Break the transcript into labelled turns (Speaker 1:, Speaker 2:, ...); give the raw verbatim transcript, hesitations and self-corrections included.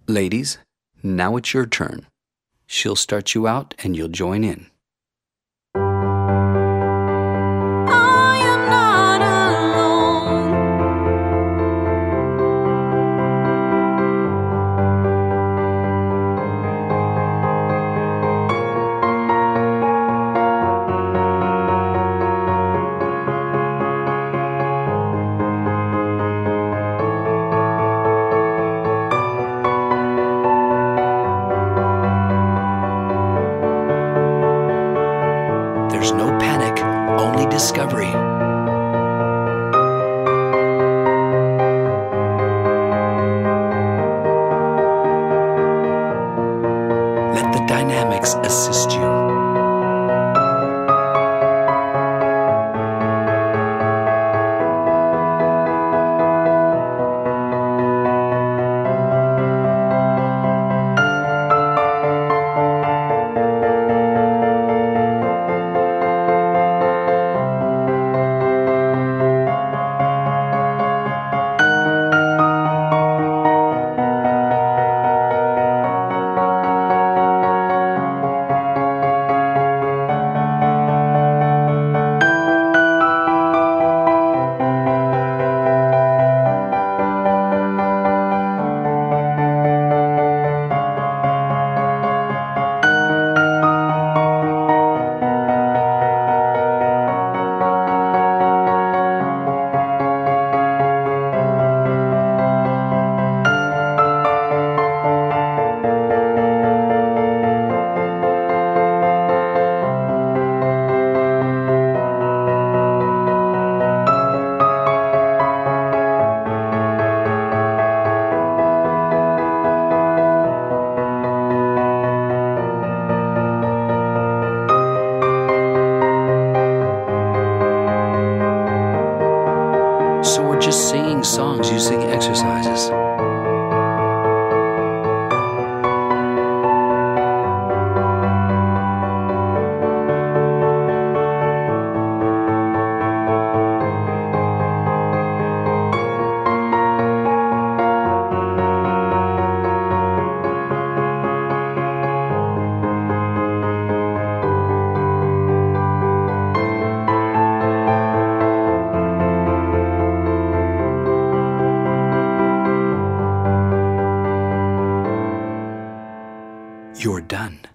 Speaker 1: Ladies, now it's your turn. She'll start you out and you'll join in.
Speaker 2: I am not alone.
Speaker 1: There's no panic, only discovery. Let the dynamics assist you. So we're just singing songs using exercises. You're done.